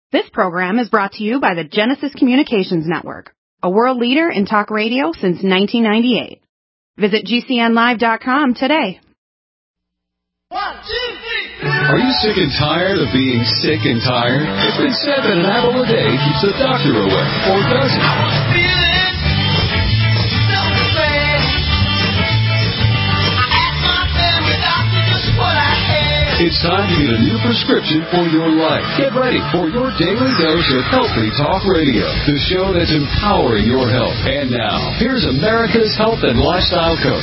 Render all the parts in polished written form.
This program is brought to you by the Genesis Communications Network, a world leader in talk radio since 1998. Visit GCNlive.com today. 1, 2, 3. Are you sick and tired of being sick and tired? It's been said that an apple a day keeps the doctor away, or does it? It's time to get a new prescription for your life. Get ready for your daily dose of Healthy Talk Radio, the show that's empowering your health. And now, here's America's health and lifestyle coach.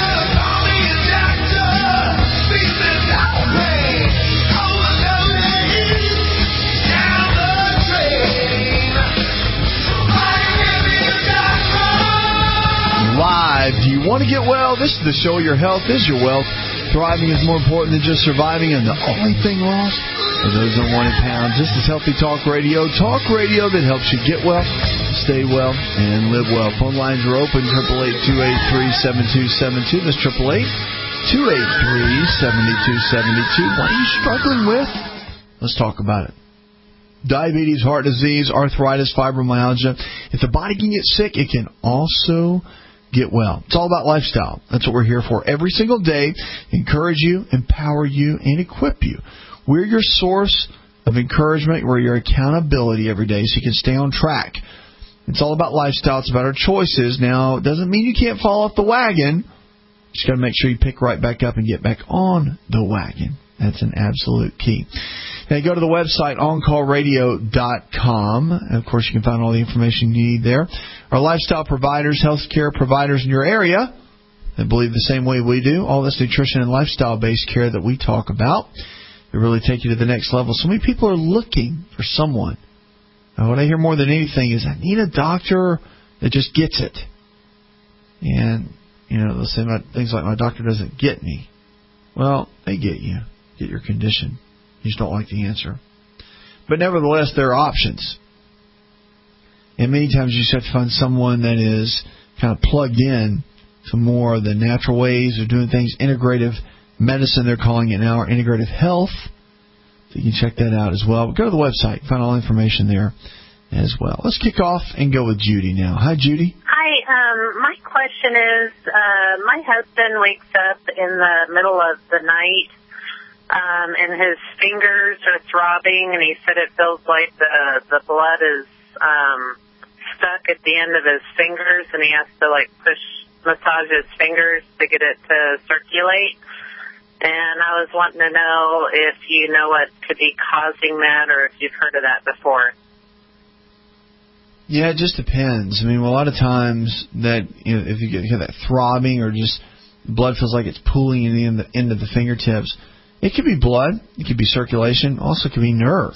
Live. Do you want to get well? This is the show. Your health is your wealth. Thriving is more important than just surviving, and the only thing lost are those unwanted pounds. This is Healthy Talk Radio that helps you get well, stay well, and live well. Phone lines are open, 888-283-7272. That's 888-283-7272. What are you struggling with? Let's talk about it. Diabetes, heart disease, arthritis, fibromyalgia. If the body can get sick, it can also get well. It's all about lifestyle. That's what we're here for every single day. Encourage you, empower you, and equip you. We're your source of encouragement. We're your accountability every day so you can stay on track. It's all about lifestyle. It's about our choices. Now, it doesn't mean you can't fall off the wagon. Just got to make sure you pick right back up and get back on the wagon. That's an absolute key. Now, go to the website, OnCallRadio.com. And of course, you can find all the information you need there. Our lifestyle providers, healthcare providers in your area that believe the same way we do. All this nutrition and lifestyle-based care that we talk about. They really take you to the next level. So many people are looking for someone. Now, what I hear more than anything is, I need a doctor that just gets it. And, they'll say about things like, my doctor doesn't get me. Well, they get you. Get your condition. You just don't like the answer. But nevertheless, there are options. And many times you just have to find someone that is kind of plugged in to more of the natural ways of doing things. Integrative medicine, they're calling it now, or integrative health. So you can check that out as well. But go to the website. Find all the information there as well. Let's kick off and go with Judy now. Hi, Judy. Hi. My question is, my husband wakes up in the middle of the night, and his fingers are throbbing, and he said it feels like the blood is stuck at the end of his fingers, and he has to massage his fingers to get it to circulate. And I was wanting to know if you know what could be causing that, or if you've heard of that before. Yeah, it just depends. I mean, a lot of times that if you get that throbbing or just blood feels like it's pooling in the end of the fingertips, it could be blood, it could be circulation, also could be nerve.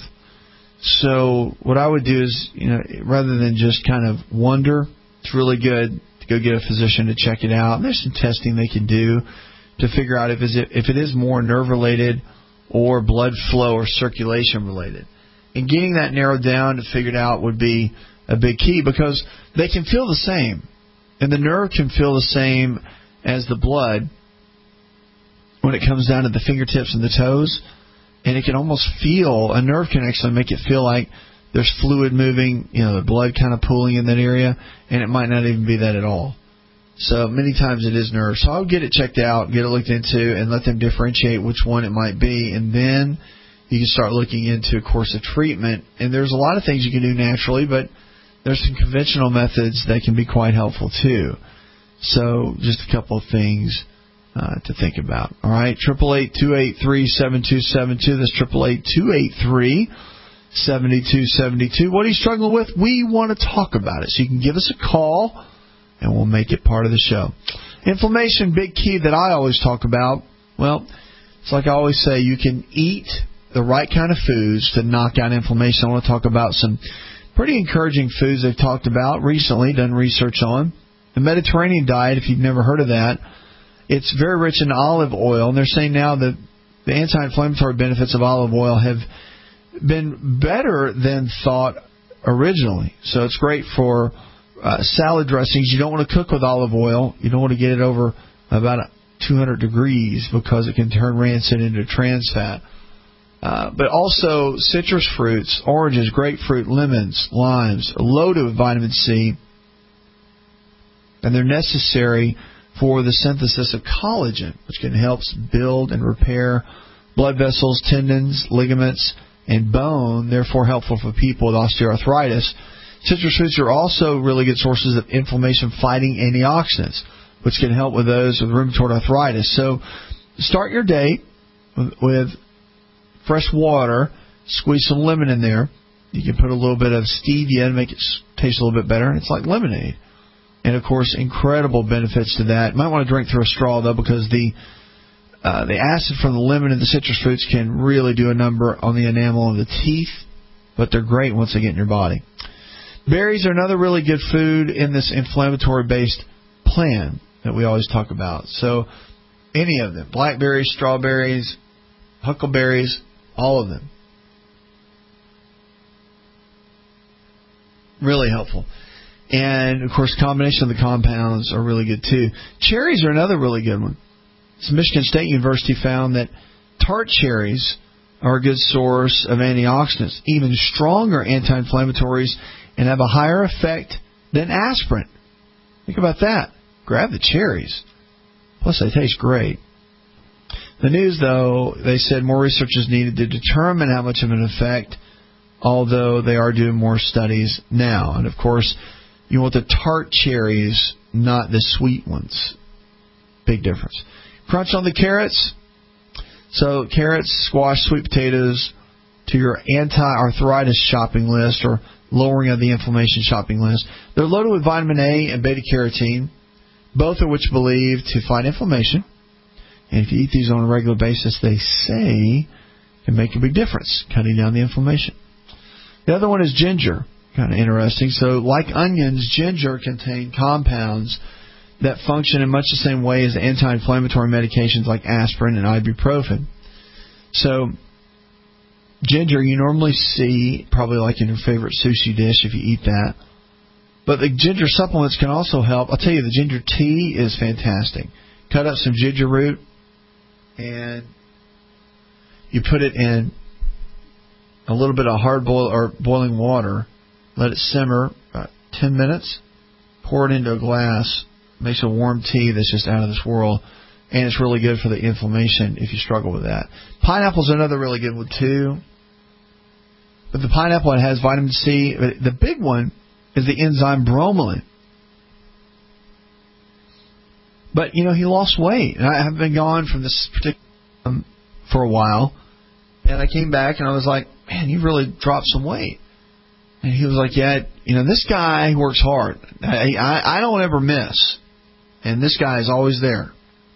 So what I would do is, rather than just kind of wonder, it's really good to go get a physician to check it out. And there's some testing they can do to figure out if it is more nerve related or blood flow or circulation related. And getting that narrowed down to figure it out would be a big key, because they can feel the same, and the nerve can feel the same as the blood when it comes down to the fingertips and the toes, and it can almost feel, a nerve can actually make it feel like there's fluid moving, the blood kind of pooling in that area, and it might not even be that at all. So many times it is nerve. So I would get it checked out, get it looked into, and let them differentiate which one it might be, and then you can start looking into a course of treatment. And there's a lot of things you can do naturally, but there's some conventional methods that can be quite helpful too. So just a couple of things to think about. All right, 888-283-7272. That's 888-283-7272. What are you struggling with? We want to talk about it. So you can give us a call, and we'll make it part of the show. Inflammation, big key that I always talk about. Well, it's like I always say, you can eat the right kind of foods to knock out inflammation. I want to talk about some pretty encouraging foods they've talked about recently, done research on. The Mediterranean diet, if you've never heard of that, it's very rich in olive oil. And they're saying now that the anti-inflammatory benefits of olive oil have been better than thought originally. So it's great for salad dressings. You don't want to cook with olive oil. You don't want to get it over about 200 degrees because it can turn rancid into trans fat. But also citrus fruits, oranges, grapefruit, lemons, limes, are loaded with vitamin C. And they're necessary for the synthesis of collagen, which can help build and repair blood vessels, tendons, ligaments, and bone, therefore helpful for people with osteoarthritis. Citrus fruits are also really good sources of inflammation-fighting antioxidants, which can help with those with rheumatoid arthritis. So start your day with fresh water, squeeze some lemon in there. You can put a little bit of stevia and make it taste a little bit better. It's like lemonade. And, of course, incredible benefits to that. You might want to drink through a straw, though, because the acid from the lemon and the citrus fruits can really do a number on the enamel of the teeth, but they're great once they get in your body. Berries are another really good food in this inflammatory-based plan that we always talk about. So any of them, blackberries, strawberries, huckleberries, all of them. Really helpful. And, of course, combination of the compounds are really good, too. Cherries are another really good one. So Michigan State University found that tart cherries are a good source of antioxidants, even stronger anti-inflammatories, and have a higher effect than aspirin. Think about that. Grab the cherries. Plus, they taste great. The news, though, they said more research is needed to determine how much of an effect, although they are doing more studies now. And, of course, you want the tart cherries, not the sweet ones. Big difference. Crunch on the carrots. So carrots, squash, sweet potatoes to your anti-arthritis shopping list or lowering of the inflammation shopping list. They're loaded with vitamin A and beta-carotene, both of which believed to fight inflammation. And if you eat these on a regular basis, they say can make a big difference, cutting down the inflammation. The other one is ginger. Kind of interesting. So like onions, ginger contain compounds that function in much the same way as anti-inflammatory medications like aspirin and ibuprofen. So ginger you normally see probably like in your favorite sushi dish if you eat that. But the ginger supplements can also help. I'll tell you, the ginger tea is fantastic. Cut up some ginger root and you put it in a little bit of hard boil or boiling water. Let it simmer about 10 minutes. Pour it into a glass. Makes a warm tea that's just out of this world. And it's really good for the inflammation if you struggle with that. Pineapple's another really good one, too. But the pineapple, it has vitamin C. The big one is the enzyme bromelain. But, you know, he lost weight. And I have been gone from this particular for a while. And I came back and I was like, man, you've really dropped some weight. And he was like, yeah, you know, this guy works hard. I don't ever miss. And this guy is always there.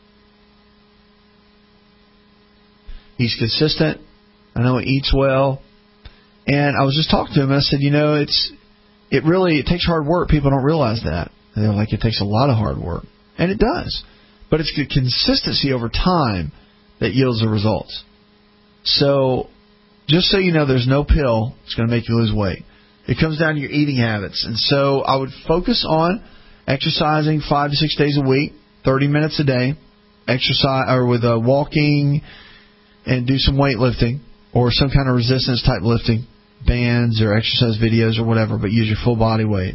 He's consistent. I know he eats well. And I was just talking to him and I said, you know, it takes hard work. People don't realize that. They're like, it takes a lot of hard work. And it does. But it's the consistency over time that yields the results. So just so you know, there's no pill that's going to make you lose weight. It comes down to your eating habits. And so I would focus on exercising 5 to 6 days a week, 30 minutes a day, exercise or with walking and do some weightlifting or some kind of resistance type lifting, bands or exercise videos or whatever, but use your full body weight.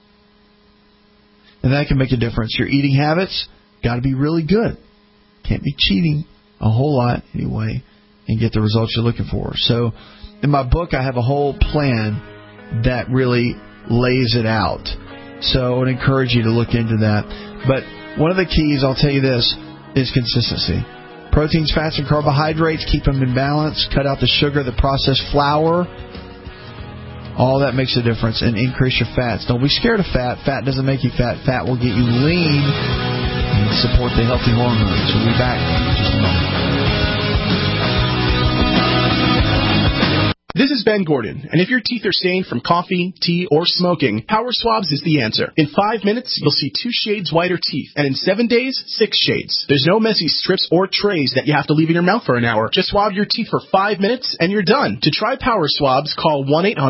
And that can make a difference. Your eating habits got to be really good. Can't be cheating a whole lot anyway and get the results you're looking for. So in my book, I have a whole plan that really lays it out. So I would encourage you to look into that. But one of the keys, I'll tell you this, is consistency. Proteins, fats, and carbohydrates, keep them in balance. Cut out the sugar, the processed flour. All that makes a difference. And increase your fats. Don't be scared of fat. Fat doesn't make you fat. Fat will get you lean and support the healthy hormones. We'll be back in just a moment. This is Ben Gordon, and if your teeth are stained from coffee, tea, or smoking, Power Swabs is the answer. In 5 minutes, you'll see 2 shades whiter teeth, and in 7 days, 6 shades. There's no messy strips or trays that you have to leave in your mouth for an hour. Just swab your teeth for 5 minutes, and you're done. To try Power Swabs, call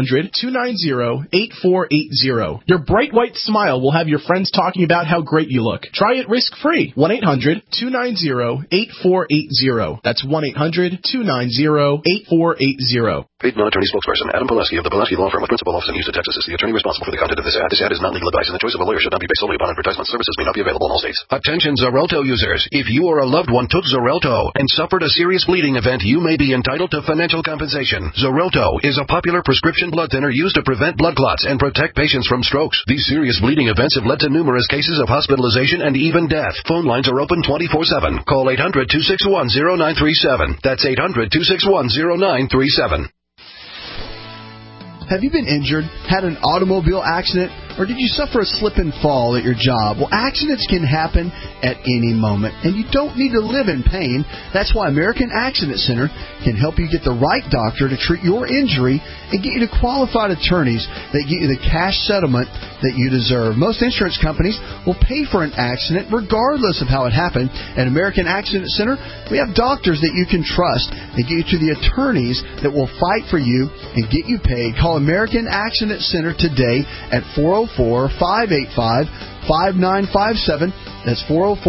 1-800-290-8480. Your bright white smile will have your friends talking about how great you look. Try it risk-free. 1-800-290-8480. That's 1-800-290-8480. Paid non-attorney spokesperson Adam Pileski of the Pileski Law Firm with principal office in Houston, Texas is the attorney responsible for the content of this ad. This ad is not legal advice, and the choice of a lawyer should not be based solely upon advertisement. Services may not be available in all states. Attention Xarelto users. If you or a loved one took Xarelto and suffered a serious bleeding event, you may be entitled to financial compensation. Xarelto is a popular prescription blood thinner used to prevent blood clots and protect patients from strokes. These serious bleeding events have led to numerous cases of hospitalization and even death. Phone lines are open 24/7. Call 800-261-0937. That's 800-261-0937. Have you been injured, had an automobile accident, or did you suffer a slip and fall at your job? Well, accidents can happen at any moment, and you don't need to live in pain. That's why American Accident Center can help you get the right doctor to treat your injury and get you to qualified attorneys that get you the cash settlement that you deserve. Most insurance companies will pay for an accident regardless of how it happened. At American Accident Center, we have doctors that you can trust and get you to the attorneys that will fight for you and get you paid. Call American Accident Center today at 404-585-5957. That's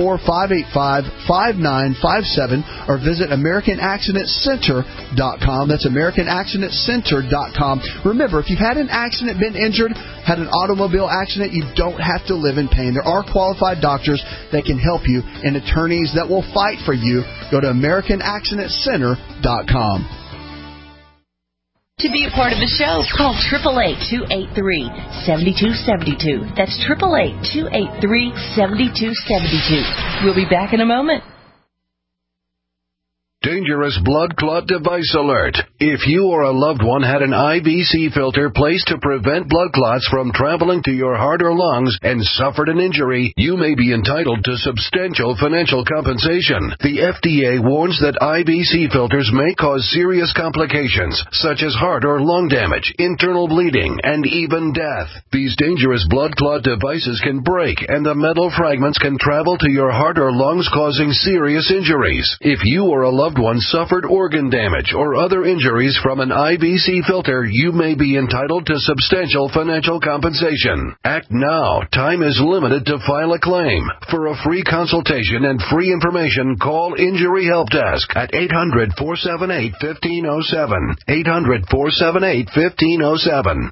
404-585-5957. Or visit AmericanAccidentCenter.com. That's AmericanAccidentCenter.com. Remember, if you've had an accident, been injured, had an automobile accident, you don't have to live in pain. There are qualified doctors that can help you and attorneys that will fight for you. Go to AmericanAccidentCenter.com. To be a part of the show, call 888-283-7272. That's 888-283-7272. We'll be back in a moment. Dangerous blood clot device alert. If you or a loved one had an IVC filter placed to prevent blood clots from traveling to your heart or lungs and suffered an injury, you may be entitled to substantial financial compensation. The FDA warns that IVC filters may cause serious complications, such as heart or lung damage, internal bleeding, and even death. These dangerous blood clot devices can break, and the metal fragments can travel to your heart or lungs, causing serious injuries. If you or a loved one suffered organ damage or other injuries from an IVC filter, you may be entitled to substantial financial compensation. Act now. Time is limited to file a claim. For a free consultation and free information, call Injury Help Desk at 800-478-1507. 800-478-1507.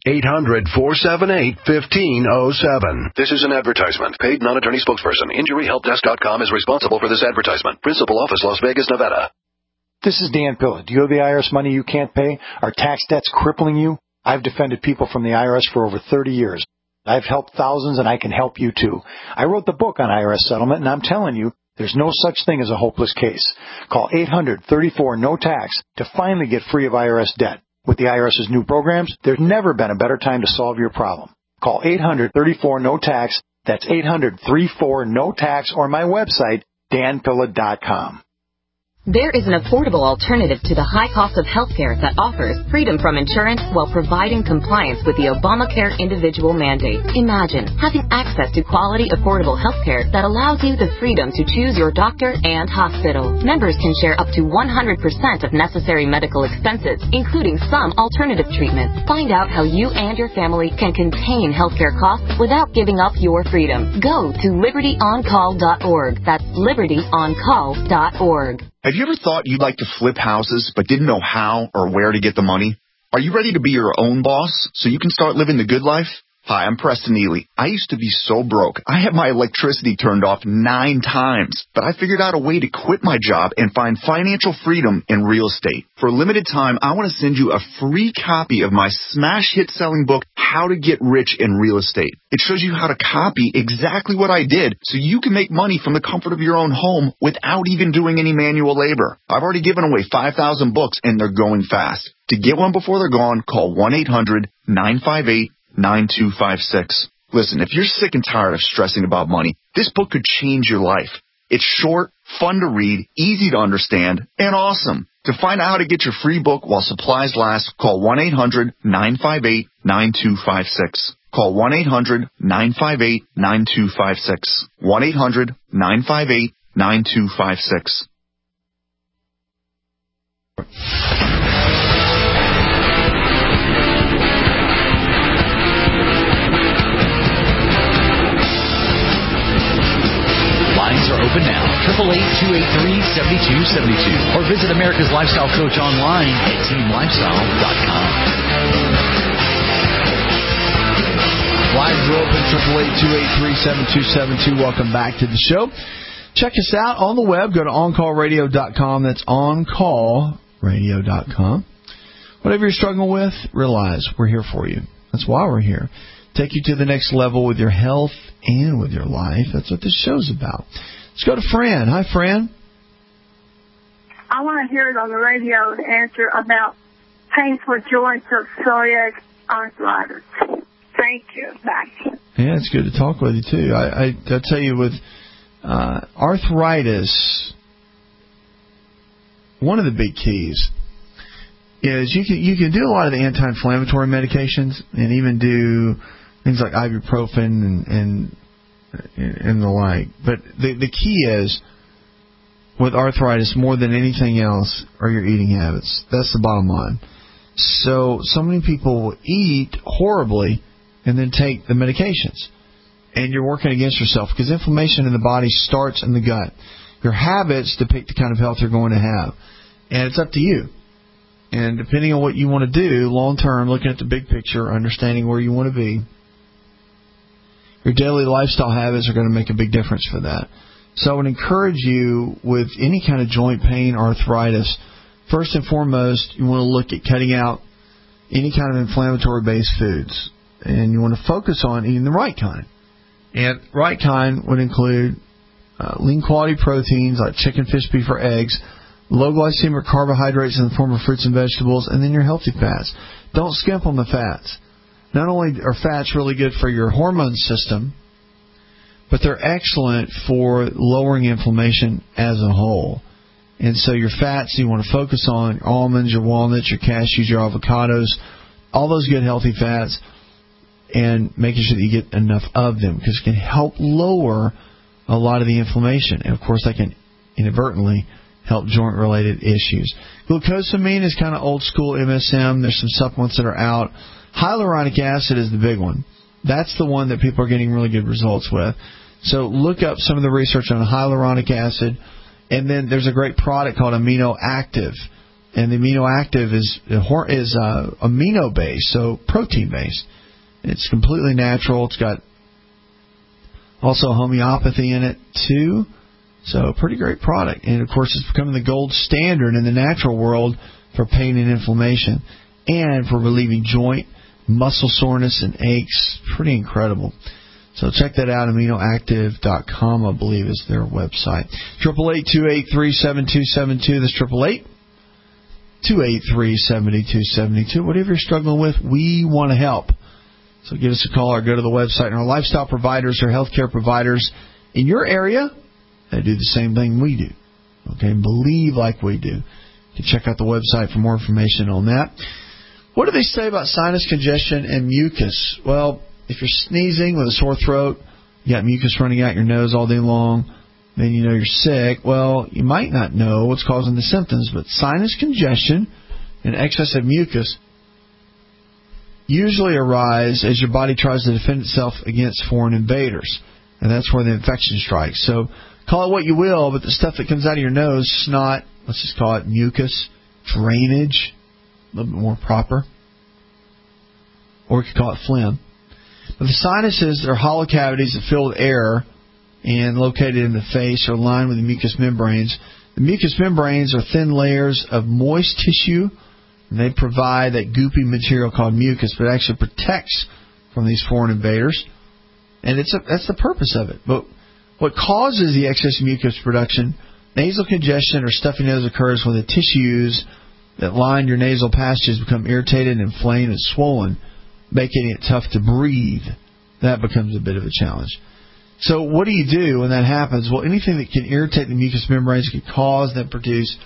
800-478-1507. This is an advertisement. Paid non-attorney spokesperson. InjuryHelpDesk.com is responsible for this advertisement. Principal office, Las Vegas, Nevada. This is Dan Pilla. Do you owe the IRS money you can't pay? Are tax debts crippling you? I've defended people from the IRS for over 30 years. I've helped thousands, and I can help you too. I wrote the book on IRS settlement, and I'm telling you, there's no such thing as a hopeless case. Call 800-34-NO-TAX to finally get free of IRS debt. With the IRS's new programs, there's never been a better time to solve your problem. Call 800-34-NO-TAX. That's 800-34-NO-TAX, or my website, danpilla.com. There is an affordable alternative to the high cost of health care that offers freedom from insurance while providing compliance with the Obamacare individual mandate. Imagine having access to quality, affordable health care that allows you the freedom to choose your doctor and hospital. Members can share up to 100% of necessary medical expenses, including some alternative treatments. Find out how you and your family can contain healthcare costs without giving up your freedom. Go to libertyoncall.org. That's libertyoncall.org. Have you ever thought you'd like to flip houses but didn't know how or where to get the money? Are you ready to be your own boss so you can start living the good life? Hi, I'm Preston Ely. I used to be so broke. I had my electricity turned off 9 times, but I figured out a way to quit my job and find financial freedom in real estate. For a limited time, I want to send you a free copy of my smash hit selling book, How to Get Rich in Real Estate. It shows you how to copy exactly what I did so you can make money from the comfort of your own home without even doing any manual labor. I've already given away 5,000 books and they're going fast. To get one before they're gone, call 1-800-958-9256. Listen, if you're sick and tired of stressing about money, this book could change your life. It's short, fun to read, easy to understand, and awesome. To find out how to get your free book while supplies last, call 1-800-958-9256. Call 1-800-958-9256. 1-800-958-9256. Lines are open now. 888-283-7272. Or visit America's Lifestyle Coach online at teamlifestyle.com. Lines are open. 888-283-7272. Welcome back to the show. Check us out on the web. Go to OnCallRadio.com. That's OnCallRadio.com. Whatever you're struggling with, realize we're here for you. That's why we're here. Take you to the next level with your health and with your life. That's what this show's about. Let's go to Fran. Hi, Fran. I want to hear it on the radio to answer about painful joints of psoriatic arthritis. Thank you. Bye. Yeah, it's good to talk with you, too. I'll tell you, with arthritis, one of the big keys is you can do a lot of the anti-inflammatory medications and even do things like ibuprofen and the like. But the key is, with arthritis, more than anything else, are your eating habits. That's the bottom line. So many people will eat horribly and then take the medications. And you're working against yourself because inflammation in the body starts in the gut. Your habits depict the kind of health you're going to have. And it's up to you. And depending on what you want to do, long term, looking at the big picture, understanding where you want to be, your daily lifestyle habits are going to make a big difference for that. So I would encourage you with any kind of joint pain, arthritis, first and foremost, you want to look at cutting out any kind of inflammatory-based foods. And you want to focus on eating the right kind. And right kind would include lean quality proteins like chicken, fish, beef, or eggs, low glycemic carbohydrates in the form of fruits and vegetables, and then your healthy fats. Don't skimp on the fats. Not only are fats really good for your hormone system, but they're excellent for lowering inflammation as a whole. And so your fats you want to focus on, your almonds, your walnuts, your cashews, your avocados, all those good healthy fats, and making sure that you get enough of them because it can help lower a lot of the inflammation. And, of course, that can inadvertently help joint-related issues. Glucosamine is kind of old-school MSM. There's some supplements that are out. Hyaluronic acid is the big one. That's the one that people are getting really good results with. So look up some of the research on hyaluronic acid. And then there's a great product called Amino Active. And the Amino Active is amino-based, so protein-based. It's completely natural. It's got also homeopathy in it, too. So a pretty great product. And, of course, it's becoming the gold standard in the natural world for pain and inflammation and for relieving joint, muscle soreness, and aches. Pretty incredible. So check that out. AminoActive.com, I believe, is their website. 888-283-7272. That's 888-283-7272. Whatever you're struggling with, we want to help. So give us a call or go to the website. And our lifestyle providers are healthcare providers in your area. They do the same thing we do. Okay, believe like we do. You can check out the website for more information on that. What do they say about sinus congestion and mucus? Well, if you're sneezing with a sore throat, you got mucus running out your nose all day long, then you know you're sick. Well, you might not know what's causing the symptoms, but sinus congestion and excessive mucus usually arise as your body tries to defend itself against foreign invaders. And that's where the infection strikes. So call it what you will, but the stuff that comes out of your nose, snot, let's just call it mucus, drainage, a little bit more proper. Or we could call it phlegm. But the sinuses are hollow cavities that fill with air and located in the face are lined with the mucous membranes. The mucous membranes are thin layers of moist tissue. And they provide that goopy material called mucus, but it actually protects from these foreign invaders. And that's the purpose of it. But what causes the excess mucus production, nasal congestion or stuffy nose occurs when the tissues that line your nasal passages become irritated, inflamed, and swollen, making it tough to breathe. That becomes a bit of a challenge. So what do you do when that happens? Well, anything that can irritate the mucous membranes can cause them to produce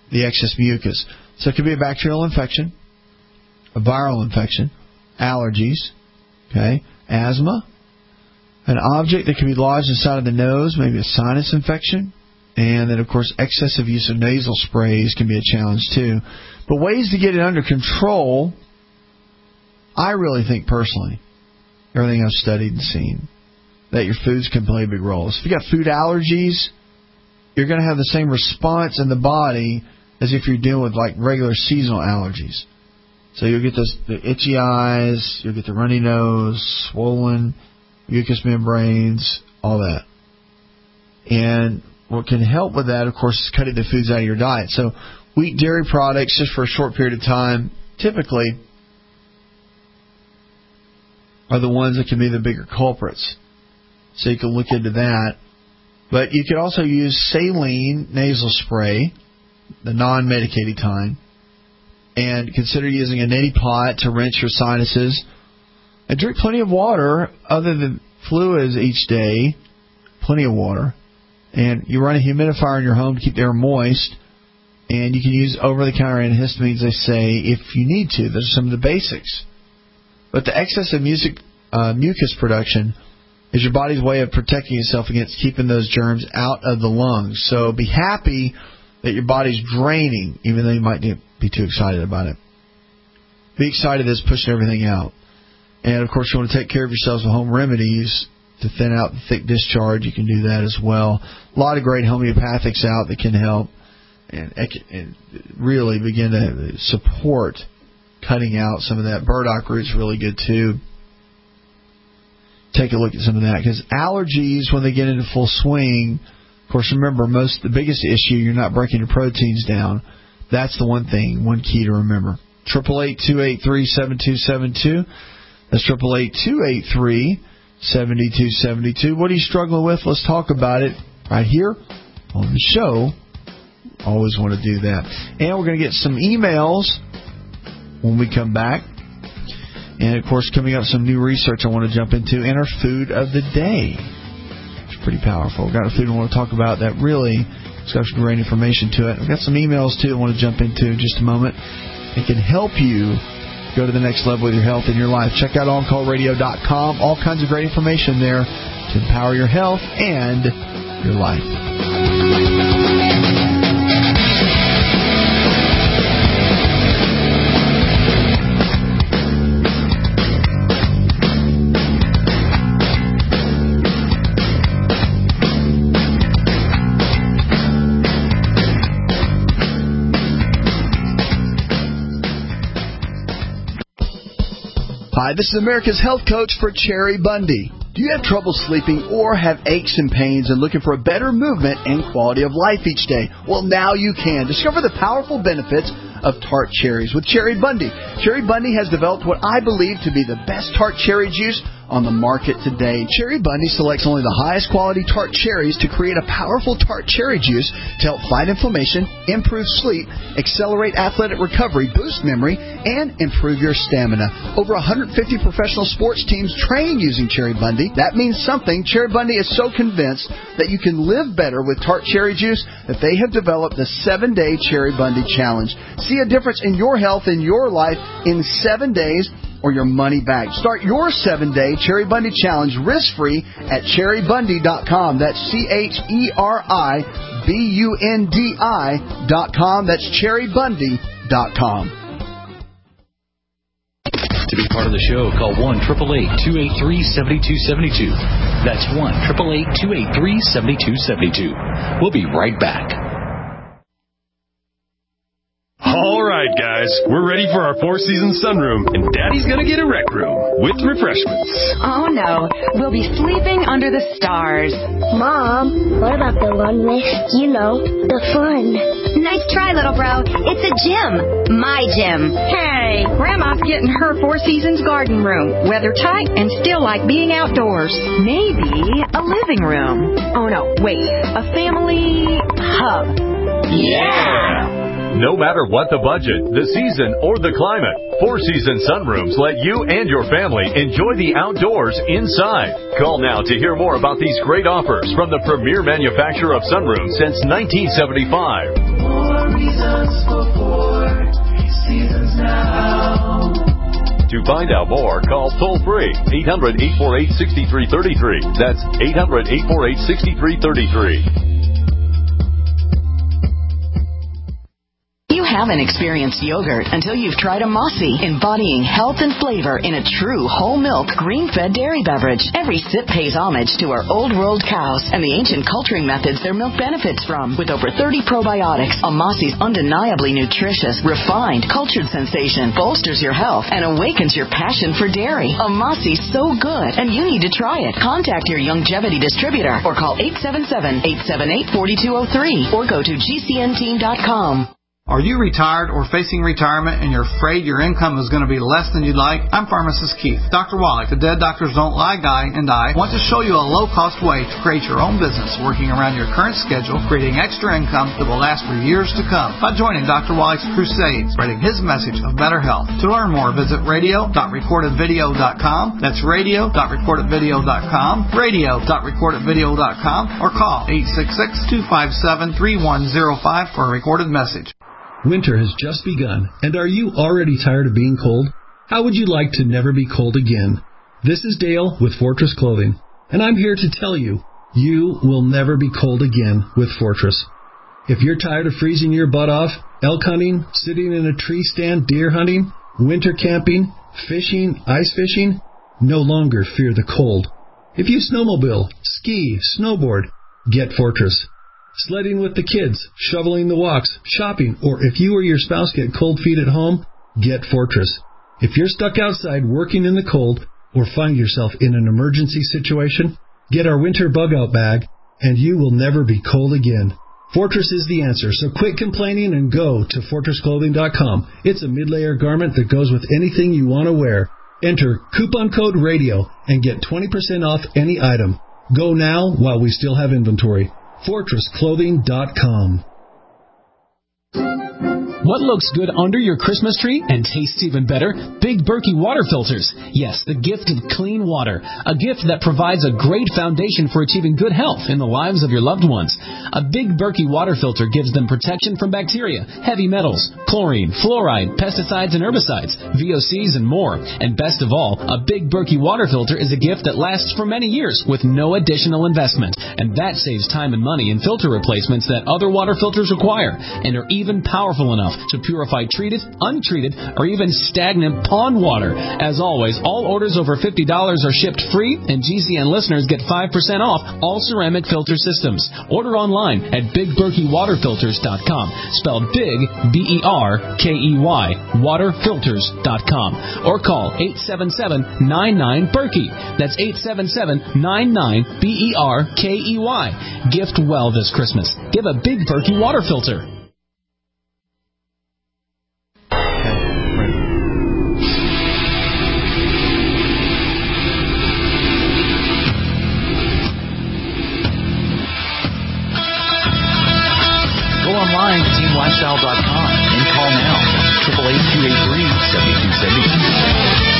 the excess mucus. So it could be a bacterial infection, a viral infection, allergies, okay, asthma, an object that can be lodged inside of the nose, maybe a sinus infection, and then, of course, excessive use of nasal sprays can be a challenge too. But ways to get it under control, I really think personally, everything I've studied and seen, that your foods can play big roles. If you got food allergies, you're going to have the same response in the body as if you're dealing with like regular seasonal allergies. So you'll get the itchy eyes, you'll get the runny nose, swollen mucous membranes, all that. And what can help with that, of course, is cutting the foods out of your diet. So wheat dairy products, just for a short period of time, typically are the ones that can be the bigger culprits. So you can look into that. But you could also use saline nasal spray, the non-medicated kind, and consider using a neti pot to rinse your sinuses. And drink plenty of water other than fluids each day. Plenty of water. And you run a humidifier in your home to keep the air moist. And you can use over-the-counter antihistamines, they say, if you need to. Those are some of the basics. But the excess of mucus production is your body's way of protecting itself against keeping those germs out of the lungs. So be happy that your body's draining, even though you might be too excited about it. Be excited that it's pushing everything out. And, of course, you want to take care of yourselves with home remedies to thin out the thick discharge. You can do that as well. A lot of great homeopathics out that can help and really begin to support cutting out some of that. Burdock root's really good, too. Take a look at some of that. Because allergies, when they get into full swing, of course, remember, the biggest issue, you're not breaking your proteins down. That's the one thing, one key to remember. 888-283-7272. That's 888-283-7272. What are you struggling with? Let's talk about it right here on the show. Always want to do that. And we're going to get some emails when we come back. And, of course, coming up, some new research I want to jump into in our food of the day. It's pretty powerful. We've got a food I want to talk about that really has got some great information to it. We've got some emails, too, I want to jump into in just a moment. It can help you go to the next level with your health and your life. Check out OnCallRadio.com. All kinds of great information there to empower your health and your life. Hi, this is America's Health Coach for Cherry Bundy. Do you have trouble sleeping or have aches and pains and looking for a better movement and quality of life each day? Well, now you can. Discover the powerful benefits of tart cherries with Cherry Bundy. Cherry Bundy has developed what I believe to be the best tart cherry juice on the market today. Cherry Bundy selects only the highest quality tart cherries to create a powerful tart cherry juice to help fight inflammation, improve sleep, accelerate athletic recovery, boost memory, and improve your stamina. Over 150 professional sports teams train using Cherry Bundy. That means something. Cherry Bundy is so convinced that you can live better with tart cherry juice that they have developed the 7-Day Cherry Bundy Challenge. See a difference in your health and your life in 7 days or your money back. Start your 7-Day Cherry Bundy Challenge risk-free at cherrybundy.com. That's CHERIBUNDI.com. That's cherrybundy.com. To be part of the show, call 1-888-283-7272. That's 1-888-283-7272. We'll be right back. All right, guys, we're ready for our four-season sunroom, and Daddy's going to get a rec room with refreshments. Oh, no. We'll be sleeping under the stars. Mom, what about the one with, the fun? Nice try, little bro. It's a gym. My gym. Hey, Grandma's getting her Four Seasons garden room. Weather tight and still like being outdoors. Maybe a living room. Oh, no, wait. A family hub. Yeah! No matter what the budget, the season, or the climate, Four Seasons Sunrooms let you and your family enjoy the outdoors inside. Call now to hear more about these great offers from the premier manufacturer of sunrooms since 1975. seasons before, seasons now. To find out more, call toll-free 800-848-6333. That's 800-848-6333. You haven't experienced yogurt until you've tried a Mossy, embodying health and flavor in a true whole milk, green-fed dairy beverage. Every sip pays homage to our old world cows and the ancient culturing methods their milk benefits from. With over 30 probiotics, a Mossy's undeniably nutritious, refined, cultured sensation bolsters your health and awakens your passion for dairy. A Mossy's so good, and you need to try it. Contact your Youngevity distributor or call 877-878-4203 or go to gcnteam.com. Are you retired or facing retirement and you're afraid your income is going to be less than you'd like? I'm Pharmacist Keith. Dr. Wallach, the Dead Doctors Don't Lie guy, and I want to show you a low-cost way to create your own business working around your current schedule, creating extra income that will last for years to come by joining Dr. Wallach's crusade, spreading his message of better health. To learn more, visit radio.recordedvideo.com. That's radio.recordedvideo.com, radio.recordedvideo.com, or call 866-257-3105 for a recorded message. Winter has just begun, and are you already tired of being cold? How would you like to never be cold again? This is Dale with Fortress Clothing, and I'm here to tell you, you will never be cold again with Fortress. If you're tired of freezing your butt off, elk hunting, sitting in a tree stand, deer hunting, winter camping, fishing, ice fishing, no longer fear the cold. If you snowmobile, ski, snowboard, get Fortress. Sledding with the kids, shoveling the walks, shopping, or if you or your spouse get cold feet at home, get Fortress. If you're stuck outside working in the cold or find yourself in an emergency situation, get our winter bug-out bag, and you will never be cold again. Fortress is the answer, so quit complaining and go to FortressClothing.com. It's a mid-layer garment that goes with anything you want to wear. Enter coupon code RADIO and get 20% off any item. Go now while we still have inventory. FortressClothing.com. What looks good under your Christmas tree and tastes even better? Big Berkey water filters. Yes, the gift of clean water. A gift that provides a great foundation for achieving good health in the lives of your loved ones. A Big Berkey water filter gives them protection from bacteria, heavy metals, chlorine, fluoride, pesticides and herbicides, VOCs and more. And best of all, a Big Berkey water filter is a gift that lasts for many years with no additional investment. And that saves time and money in filter replacements that other water filters require and are even powerful enough to purify treated, untreated, or even stagnant pond water. As always, all orders over $50 are shipped free, and GCN listeners get 5% off all ceramic filter systems. Order online at BigBerkeyWaterFilters.com, spelled Big, B-E-R-K-E-Y, waterfilters.com, or call 877-99-BERKEY. That's 877-99-BERKEY. Gift well this Christmas. Give a Big Berkey water filter. Go online to teamlifestyle.com and call now. 888-283-7272.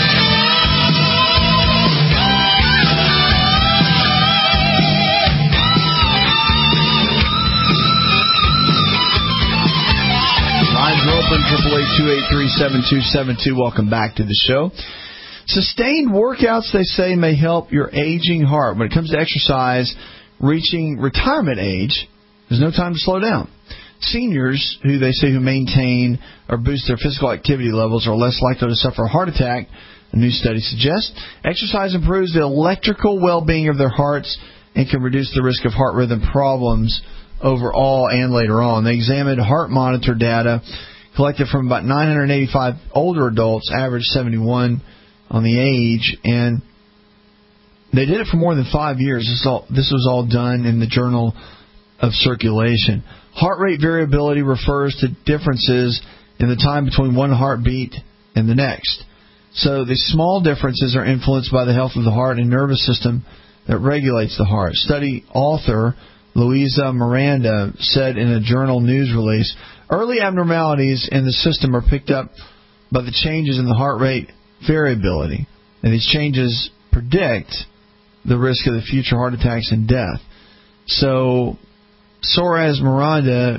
Lines are open, 888-283-7272. Welcome back to the show. Sustained workouts, they say, may help your aging heart. When it comes to exercise, reaching retirement age, there's no time to slow down. Seniors who they say who maintain or boost their physical activity levels are less likely to suffer a heart attack, a new study suggests. Exercise improves the electrical well-being of their hearts and can reduce the risk of heart rhythm problems overall and later on. They examined heart monitor data collected from about 985 older adults, average 71 on the age, and they did it for more than 5 years. This was all done in the Journal of Circulation. Heart rate variability refers to differences in the time between one heartbeat and the next. So the small differences are influenced by the health of the heart and nervous system that regulates the heart. Study author Louisa Miranda said in a journal news release, early abnormalities in the system are picked up by the changes in the heart rate variability, and these changes predict the risk of the future heart attacks and death. So Suarez Miranda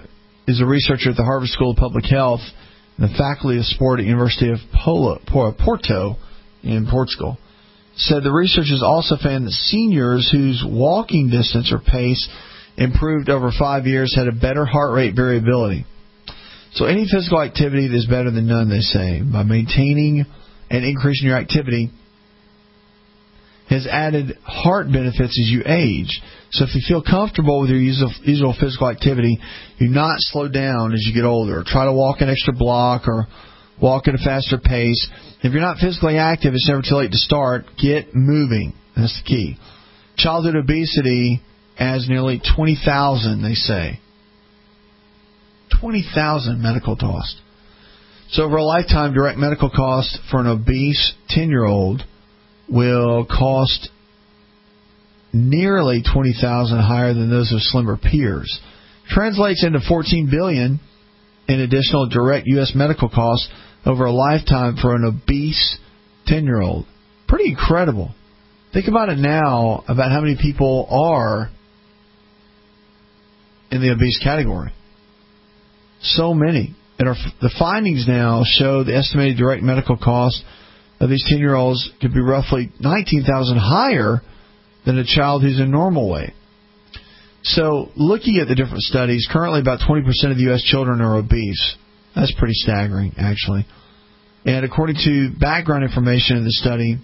is a researcher at the Harvard School of Public Health and the Faculty of Sport at the University of Porto in Portugal. Said the researchers also found that seniors whose walking distance or pace improved over 5 years had a better heart rate variability. So any physical activity is better than none, they say. By maintaining and increasing your activity has added heart benefits as you age. So if you feel comfortable with your usual physical activity, do not slow down as you get older. Try to walk an extra block or walk at a faster pace. If you're not physically active, it's never too late to start. Get moving. That's the key. Childhood obesity adds nearly $20,000, they say. $20,000 medical cost. So over a lifetime, direct medical cost for an obese 10-year-old will cost nearly $20,000 higher than those of slimmer peers. Translates into $14 billion in additional direct U.S. medical costs over a lifetime for an obese 10-year-old. Pretty incredible. Think about it now, about how many people are in the obese category. So many. And the findings now show the estimated direct medical cost of these 10-year-olds could be roughly $19,000 higher than a child who's in normal weight. So looking at the different studies, currently about 20% of U.S. children are obese. That's pretty staggering, actually. And according to background information in the study,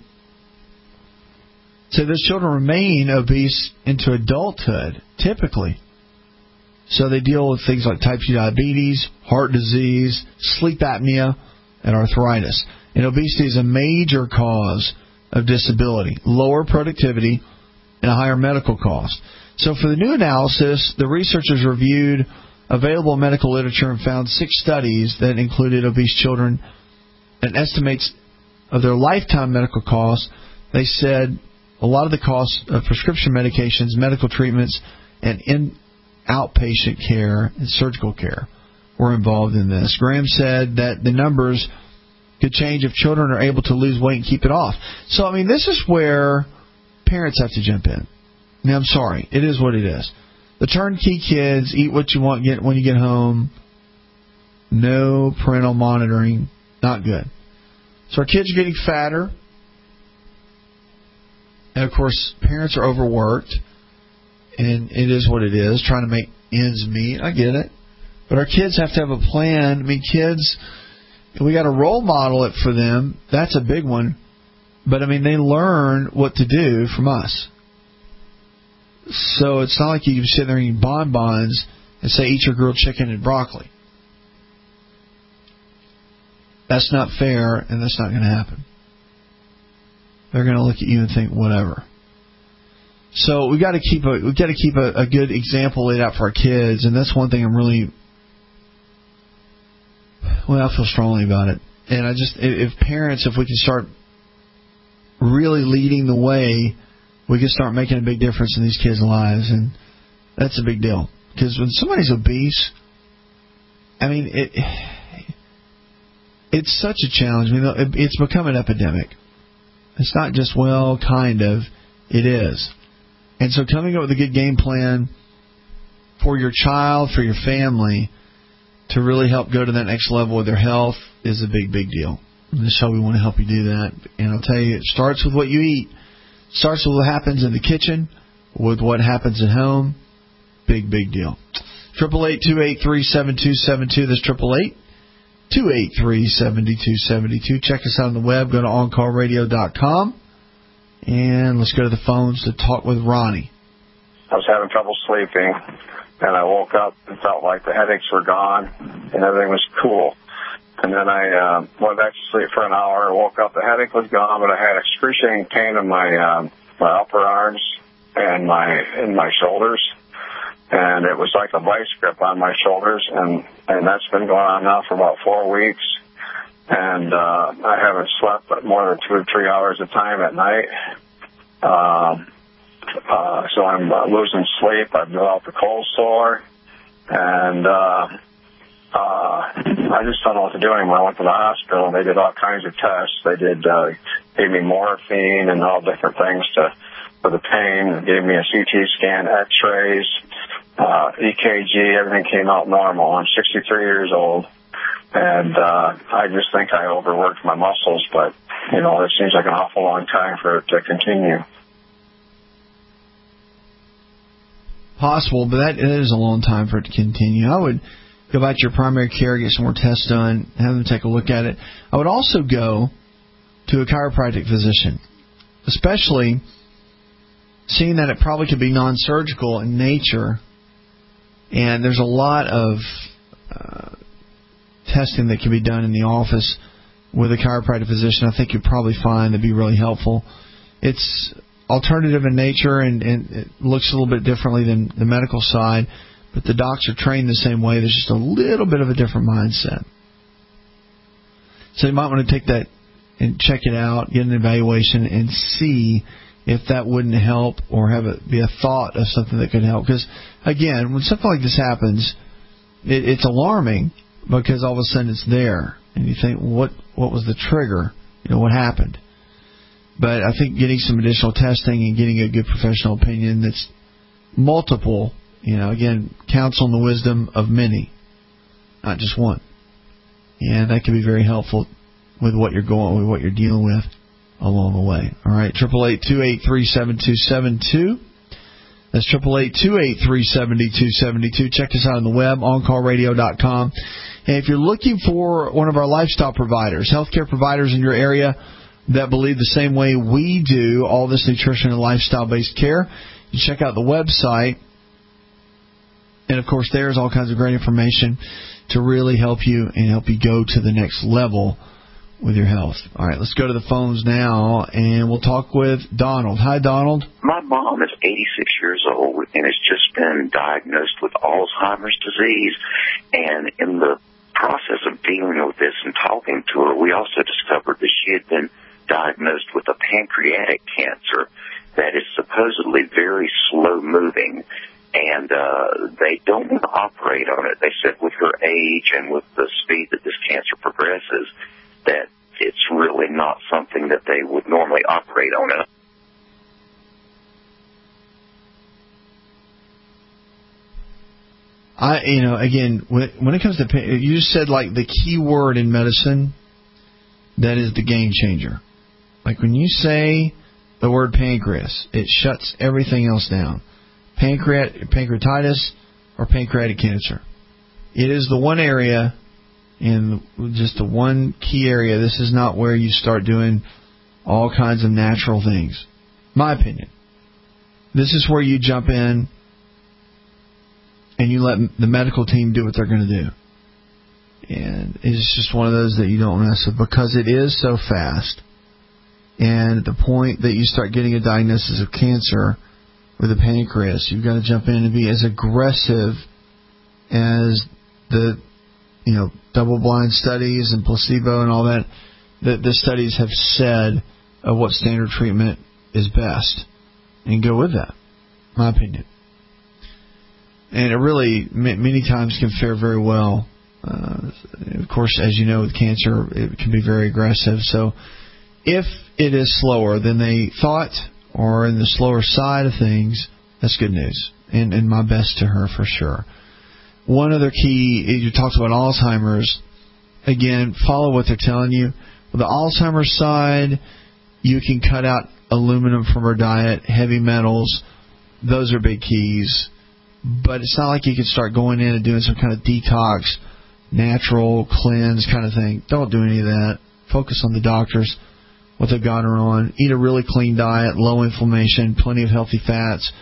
so those children remain obese into adulthood, typically. So they deal with things like type 2 diabetes, heart disease, sleep apnea, and arthritis. And obesity is a major cause of disability, lower productivity, and a higher medical cost. So for the new analysis, the researchers reviewed available medical literature and found 6 studies that included obese children and estimates of their lifetime medical costs. They said a lot of the costs of prescription medications, medical treatments, and outpatient care and surgical care were involved in this. Graham said that the numbers could change if children are able to lose weight and keep it off. So, I mean, this is where parents have to jump in. Now, I'm sorry. It is what it is. The turnkey kids, eat what you want when you get home. No parental monitoring. Not good. So our kids are getting fatter. And, of course, parents are overworked. And it is what it is, trying to make ends meet. I get it. But our kids have to have a plan. I mean, kids, we got to role model it for them. That's a big one. But, I mean, they learn what to do from us. So it's not like you can sit there and eat bonbons and say, eat your grilled chicken and broccoli. That's not fair, and that's not going to happen. They're going to look at you and think, whatever. So we got to keep a good example laid out for our kids, and that's one thing I'm really, well, I feel strongly about it. And if parents, if we can start really leading the way, we can start making a big difference in these kids' lives, and that's a big deal. Because when somebody's obese, I mean, it's such a challenge. I mean, it's become an epidemic. It's not just, well, kind of. It is. And so coming up with a good game plan for your child, for your family, to really help go to that next level with their health is a big, big deal. And this show, we want to help you do that. And I'll tell you, it starts with what you eat. It starts with what happens in the kitchen, with what happens at home. Big, big deal. 888-283-7272. That's 888-283-7272. Check us out on the web. Go to OnCallRadio.com. And let's go to the phones to talk with Ronnie. I was having trouble sleeping, and I woke up and felt like the headaches were gone, and everything was cool. And then I went back to sleep for an hour, woke up, the headache was gone, but I had excruciating pain in my upper arms and my shoulders. And it was like a vice grip on my shoulders, and that's been going on now for about 4 weeks. And I haven't slept but more than 2 or 3 hours a time at night. So I'm losing sleep. I've developed a cold sore. And I just don't know what to do anymore. I went to the hospital, and they did all kinds of tests. They gave me morphine and all different things for the pain. They gave me a CT scan, x-rays. EKG, everything came out normal. I'm 63 years old, and I just think I overworked my muscles, but, it seems like an awful long time for it to continue. Possible, but that is a long time for it to continue. I would go back to your primary care, get some more tests done, have them take a look at it. I would also go to a chiropractic physician, especially seeing that it probably could be non-surgical in nature, and there's a lot of testing that can be done in the office with a chiropractic physician. I think you'd probably find that'd be really helpful. It's alternative in nature, and it looks a little bit differently than the medical side, but the docs are trained the same way. There's just a little bit of a different mindset. So you might want to take that and check it out, get an evaluation, and see if that wouldn't help or have it be a thought of something that could help. Because, again, when something like this happens, it's alarming because all of a sudden it's there. And you think, what was the trigger? What happened? But I think getting some additional testing and getting a good professional opinion that's multiple, again, counsel in the wisdom of many, not just one. And that can be very helpful with what you're dealing with along the way. All right, 888-283-7272. That's 888-283-7272. Check us out on the web, OnCallRadio.com. And if you're looking for one of our lifestyle providers, healthcare providers in your area that believe the same way we do, all this nutrition and lifestyle-based care, you check out the website. And, of course, there's all kinds of great information to really help you and help you go to the next level with your health. All right, let's go to the phones now, and we'll talk with Donald. Hi, Donald. My mom is 86 years old and has just been diagnosed with Alzheimer's disease. And in the process of dealing with this and talking to her, we also discovered that she had been diagnosed with a pancreatic cancer that is supposedly very slow-moving. And they don't want to operate on it. They said with her age and with the speed that this cancer progresses, that it's really not something that they would normally operate on it. Again, when it comes to you just said like the key word in medicine, that is the game changer. Like when you say the word pancreas, it shuts everything else down. Pancreatitis or pancreatic cancer. It is the one area, in just the one key area. This is not where you start doing all kinds of natural things. My opinion. This is where you jump in and you let the medical team do what they're going to do. And it's just one of those that you don't mess with because it is so fast. And at the point that you start getting a diagnosis of cancer with the pancreas, you've got to jump in and be as aggressive as the double-blind studies and placebo and all that. The studies have said of what standard treatment is best, and go with that. My opinion. And it really many times can fare very well. Of course, as you know, with cancer, it can be very aggressive. So if it is slower than they thought, or in the slower side of things, that's good news. And my best to her for sure. One other key, you talked about Alzheimer's. Again, follow what they're telling you. With the Alzheimer's side, you can cut out aluminum from her diet, heavy metals. Those are big keys. But it's not like you can start going in and doing some kind of detox, natural cleanse kind of thing. Don't do any of that. Focus on the doctors, what they've got her on. Eat a really clean diet, low inflammation, plenty of healthy fats.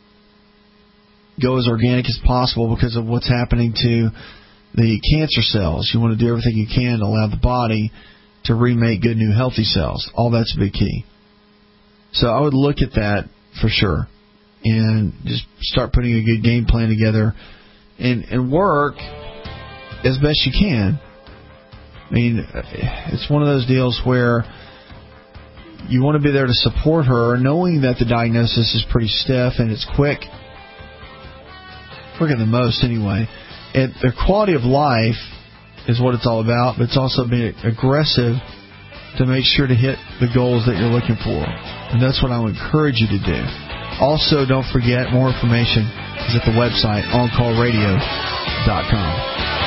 Go as organic as possible because of what's happening to the cancer cells. You want to do everything you can to allow the body to remake good, new, healthy cells. All that's a big key. So I would look at that for sure and just start putting a good game plan together and work as best you can. I mean, it's one of those deals where you want to be there to support her, knowing that the diagnosis is pretty stiff and it's quicker than most anyway. And the quality of life is what it's all about, but it's also being aggressive to make sure to hit the goals that you're looking for. And that's what I would encourage you to do. Also, don't forget, more information is at the website OnCallRadio.com.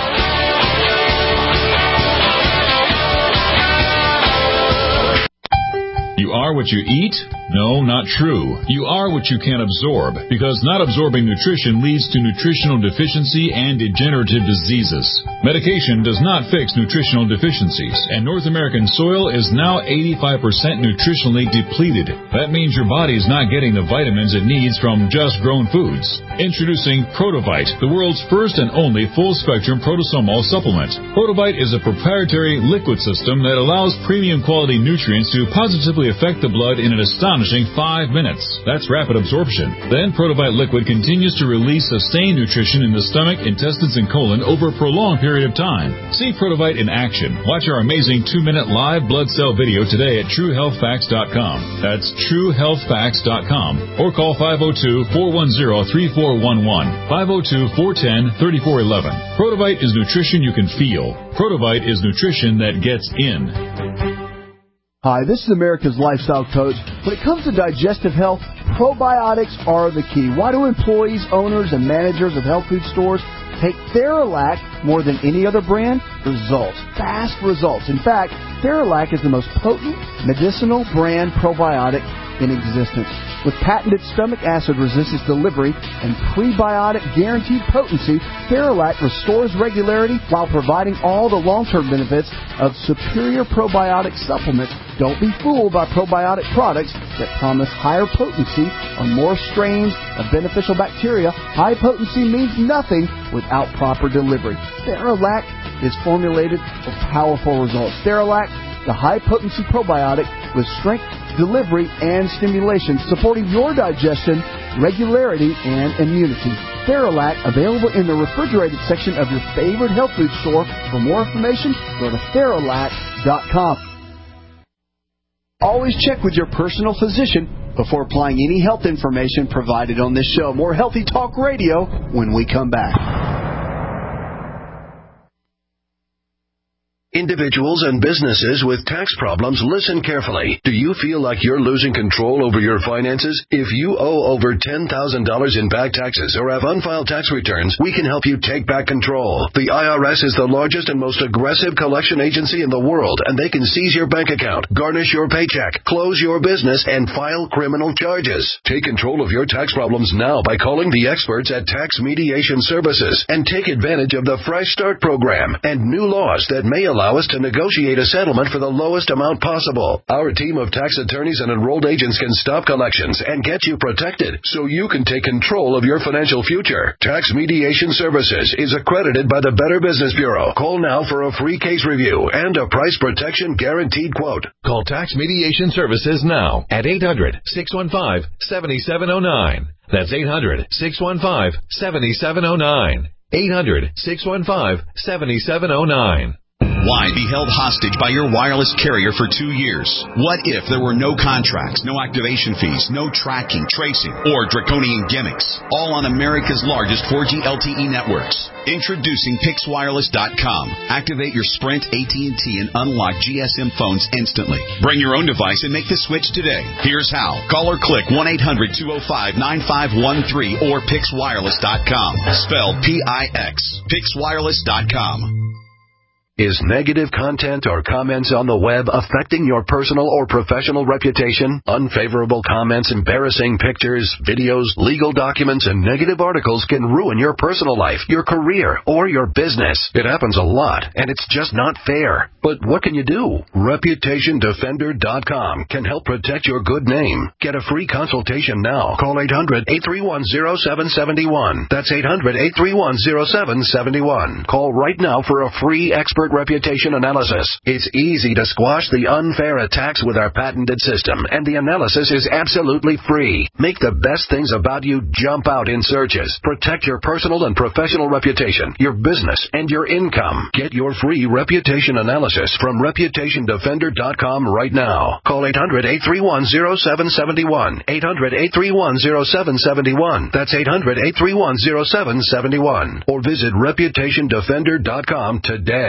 You are what you eat? No, not true. You are what you can absorb, because not absorbing nutrition leads to nutritional deficiency and degenerative diseases. Medication does not fix nutritional deficiencies, and North American soil is now 85% nutritionally depleted. That means your body is not getting the vitamins it needs from just grown foods. Introducing Protovite, the world's first and only full-spectrum protosomal supplement. Protovite is a proprietary liquid system that allows premium quality nutrients to positively affect the blood in an astonishing 5 minutes. That's rapid absorption. Then Protovite liquid continues to release sustained nutrition in the stomach, intestines, and colon over a prolonged period of time. See Protovite in action. Watch our amazing 2-minute live blood cell video today at TrueHealthFacts.com. That's TrueHealthFacts.com. Or call 502-410-3411. 502-410-3411. Protovite is nutrition you can feel. Protovite is nutrition that gets in. Hi, this is America's Lifestyle Coach. When it comes to digestive health, probiotics are the key. Why do employees, owners, and managers of health food stores take Theralac more than any other brand? Results. Fast results. In fact, Theralac is the most potent medicinal brand probiotic in existence. With patented stomach acid resistance delivery and prebiotic guaranteed potency, Theralac restores regularity while providing all the long-term benefits of superior probiotic supplements. Don't be fooled by probiotic products that promise higher potency or more strains of beneficial bacteria. High potency means nothing without proper delivery. Theralac is formulated for powerful results. Theralac, the high-potency probiotic with strength, delivery, and stimulation, supporting your digestion, regularity, and immunity. Theralac, available in the refrigerated section of your favorite health food store. For more information, go to Theralac.com. Always check with your personal physician before applying any health information provided on this show. More Healthy Talk Radio when we come back. Individuals and businesses with tax problems, listen carefully. Do you feel like you're losing control over your finances? If you owe over $10,000 in back taxes or have unfiled tax returns, we can help you take back control. The IRS is the largest and most aggressive collection agency in the world, and they can seize your bank account, garnish your paycheck, close your business, and file criminal charges. Take control of your tax problems now by calling the experts at Tax Mediation Services and take advantage of the Fresh Start program and new laws that may allow us to negotiate a settlement for the lowest amount possible. Our team of tax attorneys and enrolled agents can stop collections and get you protected so you can take control of your financial future. Tax Mediation Services is accredited by the Better Business Bureau. Call now for a free case review and a price protection guaranteed quote. Call Tax Mediation Services now at 800-615-7709. That's 800-615-7709. 800-615-7709. Why be held hostage by your wireless carrier for 2 years? What if there were no contracts, no activation fees, no tracking, tracing, or draconian gimmicks? All on America's largest 4G LTE networks. Introducing PixWireless.com. Activate your Sprint, AT&T, and unlock GSM phones instantly. Bring your own device and make the switch today. Here's how. Call or click 1-800-205-9513 or PixWireless.com. Spelled P-I-X. PixWireless.com. Is negative content or comments on the web affecting your personal or professional reputation? Unfavorable comments, embarrassing pictures, videos, legal documents, and negative articles can ruin your personal life, your career, or your business. It happens a lot, and it's just not fair. But what can you do? ReputationDefender.com can help protect your good name. Get a free consultation now. Call 800-831-0771. That's 800-831-0771. Call right now for a free expert reputation analysis. It's easy to squash the unfair attacks with our patented system, and the analysis is absolutely free. Make the best things about you jump out in searches. Protect your personal and professional reputation, your business, and your income. Get your free reputation analysis from ReputationDefender.com right now. Call 800-831-0771. 800-831-0771. That's 800-831-0771. Or visit ReputationDefender.com today.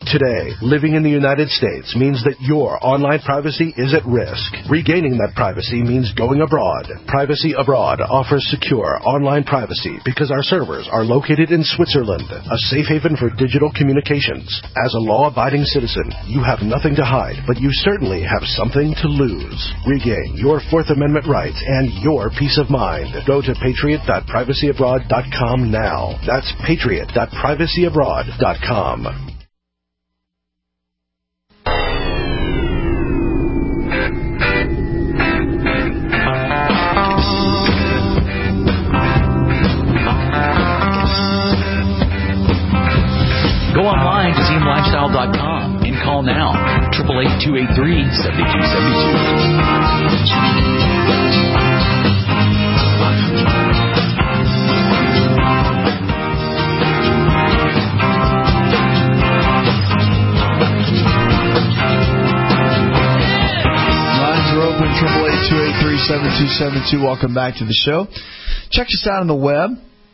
Today, living in the United States means that your online privacy is at risk. Regaining that privacy means going abroad. Privacy Abroad offers secure online privacy because our servers are located in Switzerland, a safe haven for digital communications. As a law-abiding citizen, you have nothing to hide, but you certainly have something to lose. Regain your Fourth Amendment rights and your peace of mind. Go to patriot.privacyabroad.com now. That's patriot.privacyabroad.com. Go online to teamlifestyle.com and call now. 888-283-7222. Lines are open, 888-283-7272. Welcome back to the show. Check us out on the web.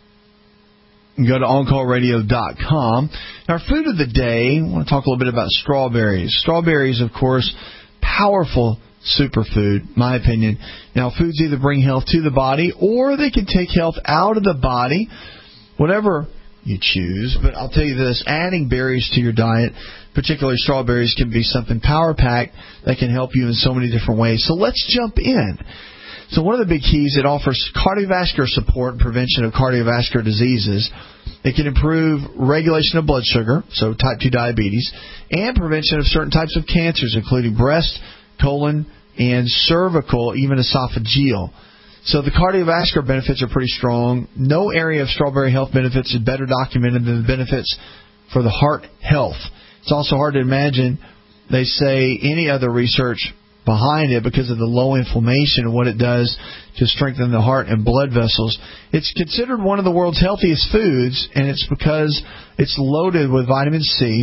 Go to OnCallRadio.com. Our food of the day, I want to talk a little bit about strawberries. Strawberries, of course, powerful superfood, my opinion. Now, foods either bring health to the body or they can take health out of the body, whatever you choose. But I'll tell you this, adding berries to your diet, particularly strawberries, can be something power-packed that can help you in so many different ways. So let's jump in. So one of the big keys, it offers cardiovascular support and prevention of cardiovascular diseases. It can improve regulation of blood sugar, so type 2 diabetes, and prevention of certain types of cancers, including breast, colon, and cervical, even esophageal. So the cardiovascular benefits are pretty strong. No area of strawberry health benefits is better documented than the benefits for the heart health. It's also hard to imagine, they say, any other research behind it because of the low inflammation and what it does to strengthen the heart and blood vessels. It's considered one of the world's healthiest foods, and it's because it's loaded with vitamin C.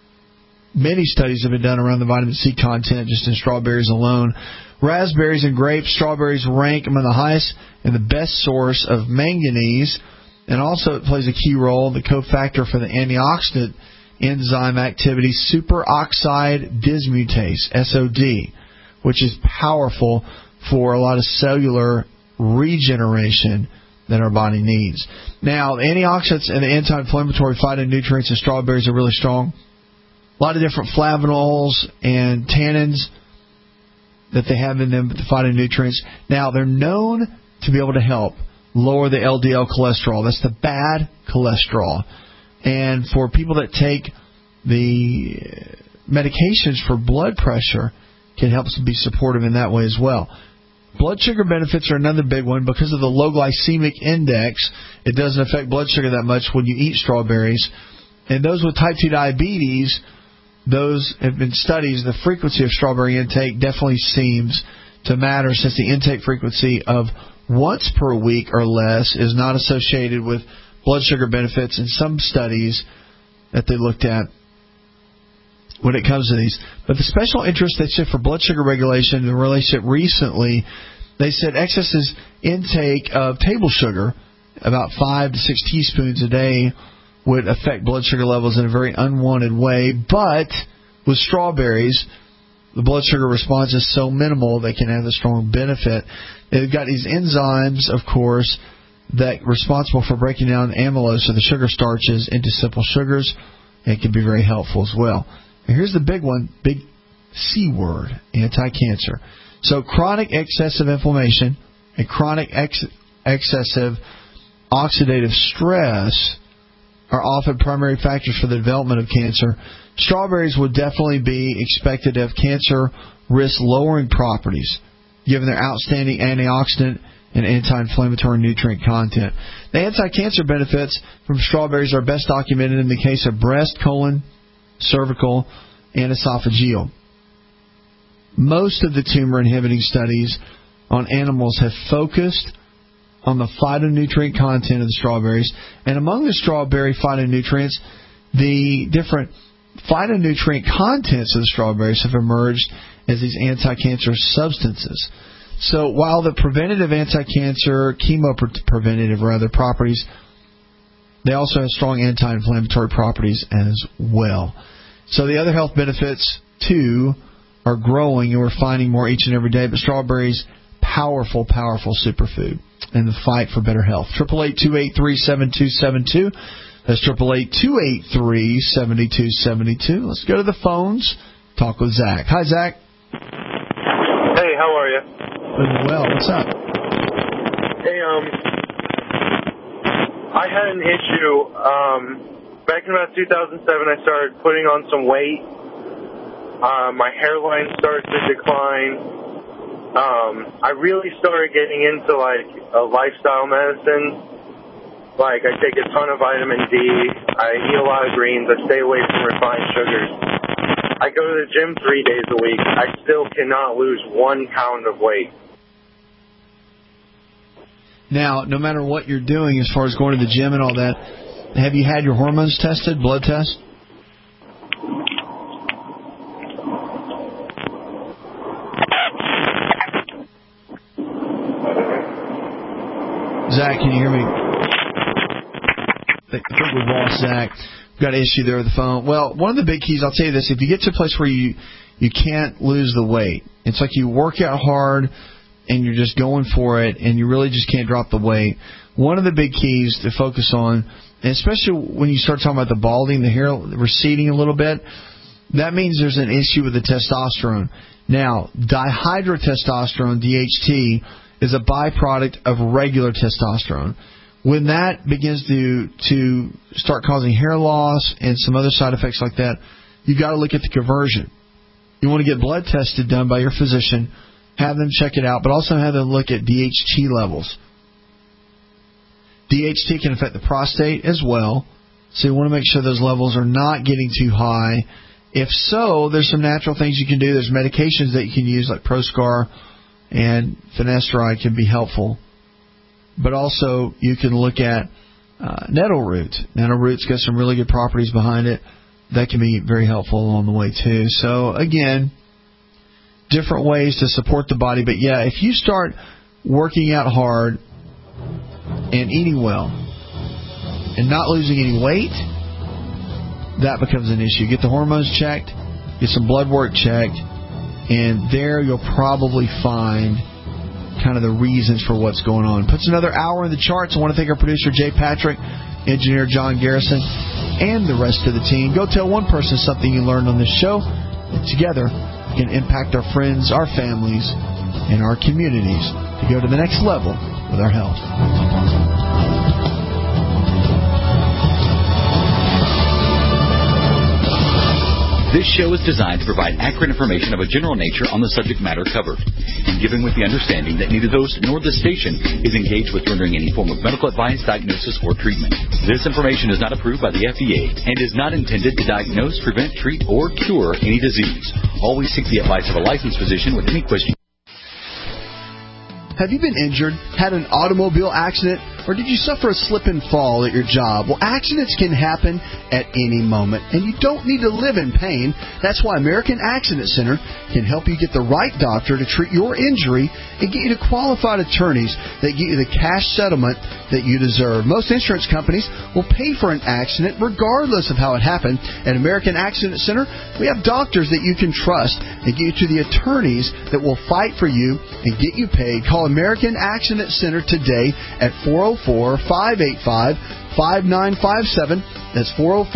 Many studies have been done around the vitamin C content just in strawberries alone. Raspberries and grapes, strawberries rank among the highest and the best source of manganese, and also it plays a key role, the cofactor for the antioxidant enzyme activity, superoxide dismutase, SOD, which is powerful for a lot of cellular regeneration that our body needs. Now, the antioxidants and the anti-inflammatory phytonutrients in strawberries are really strong. A lot of different flavonols and tannins that they have in them, the phytonutrients. Now, they're known to be able to help lower the LDL cholesterol. That's the bad cholesterol. And for people that take the medications for blood pressure, can help be supportive in that way as well. Blood sugar benefits are another big one. Because of the low glycemic index, it doesn't affect blood sugar that much when you eat strawberries. And those with type 2 diabetes, those have been studies, the frequency of strawberry intake definitely seems to matter, since the intake frequency of once per week or less is not associated with blood sugar benefits in some studies that they looked at when it comes to these. But the special interest they said for blood sugar regulation, the relationship recently, they said excess intake of table sugar, about 5 to 6 teaspoons a day, would affect blood sugar levels in a very unwanted way. But with strawberries, the blood sugar response is so minimal they can have a strong benefit. They've got these enzymes, of course, that are responsible for breaking down amylose, or the sugar starches, into simple sugars, and it can be very helpful as well. And here's the big one, big C word, anti-cancer. So chronic excessive inflammation and chronic excessive oxidative stress are often primary factors for the development of cancer. Strawberries would definitely be expected to have cancer risk-lowering properties, given their outstanding antioxidant and anti-inflammatory nutrient content. The anti-cancer benefits from strawberries are best documented in the case of breast, colon, cervical, and esophageal. Most of the tumor-inhibiting studies on animals have focused on the phytonutrient content of the strawberries, and among the strawberry phytonutrients, the different phytonutrient contents of the strawberries have emerged as these anti-cancer substances. So while the preventative anti-cancer, chemo-preventative rather, properties, they also have strong anti-inflammatory properties as well. So the other health benefits, too, are growing, and we're finding more each and every day. But strawberries, powerful, powerful superfood in the fight for better health. 888-283-7272. That's 888-283-7272. Let's go to the phones. Talk with Zach. Hi, Zach. Hey, how are you? Doing well. What's up? Hey, I had an issue. Back in about 2007, I started putting on some weight. My hairline started to decline. I really started getting into, like, a lifestyle medicine. Like, I take a ton of vitamin D. I eat a lot of greens. I stay away from refined sugars. I go to the gym 3 days a week. I still cannot lose 1 pound of weight. Now, no matter what you're doing as far as going to the gym and all that, have you had your hormones tested, blood test? Zach, can you hear me? I think we've lost Zach. We've got an issue there with the phone. Well, one of the big keys, I'll tell you this, if you get to a place where you can't lose the weight, it's like you work out hard and you're just going for it and you really just can't drop the weight. One of the big keys to focus on, and especially when you start talking about the balding, the hair receding a little bit, that means there's an issue with the testosterone. Now, dihydrotestosterone, DHT, is a byproduct of regular testosterone. When that begins to start causing hair loss and some other side effects like that, you've got to look at the conversion. You want to get blood tested done by your physician, have them check it out, but also have them look at DHT levels. DHT can affect the prostate as well, so you want to make sure those levels are not getting too high. If so, there's some natural things you can do. There's medications that you can use like Proscar and finasteride can be helpful. But also you can look at nettle root. Nettle root's got some really good properties behind it. That can be very helpful along the way too. So again, different ways to support the body. But yeah, if you start working out hard and eating well and not losing any weight, that becomes an issue. Get the hormones checked, get some blood work checked, and there you'll probably find kind of the reasons for what's going on. Puts another hour in the charts. I want to thank our producer, Jay Patrick, engineer John Garrison, and the rest of the team. Go tell one person something you learned on this show, and together we can impact our friends, our families, and our communities to go to the next level with our health. This show is designed to provide accurate information of a general nature on the subject matter covered, and given with the understanding that neither the host nor the station is engaged with rendering any form of medical advice, diagnosis, or treatment. This information is not approved by the FDA and is not intended to diagnose, prevent, treat, or cure any disease. Always seek the advice of a licensed physician with any question. Have you been injured, had an automobile accident, or did you suffer a slip and fall at your job? Well, accidents can happen at any moment, and you don't need to live in pain. That's why American Accident Center can help you get the right doctor to treat your injury and get you to qualified attorneys that get you the cash settlement that you deserve. Most insurance companies will pay for an accident regardless of how it happened. At American Accident Center, we have doctors that you can trust and get you to the attorneys that will fight for you and get you paid. Call American Accident Center today at 404-585-5957. That's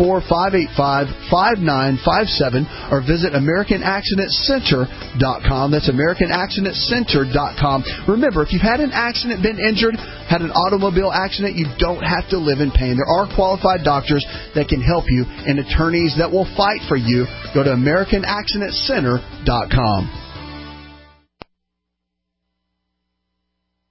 404-585-5957. Or visit AmericanAccidentCenter.com. That's AmericanAccidentCenter.com. Remember, if you've had an accident, been injured, had an automobile accident, you don't have to live in pain. There are qualified doctors that can help you and attorneys that will fight for you. Go to AmericanAccidentCenter.com.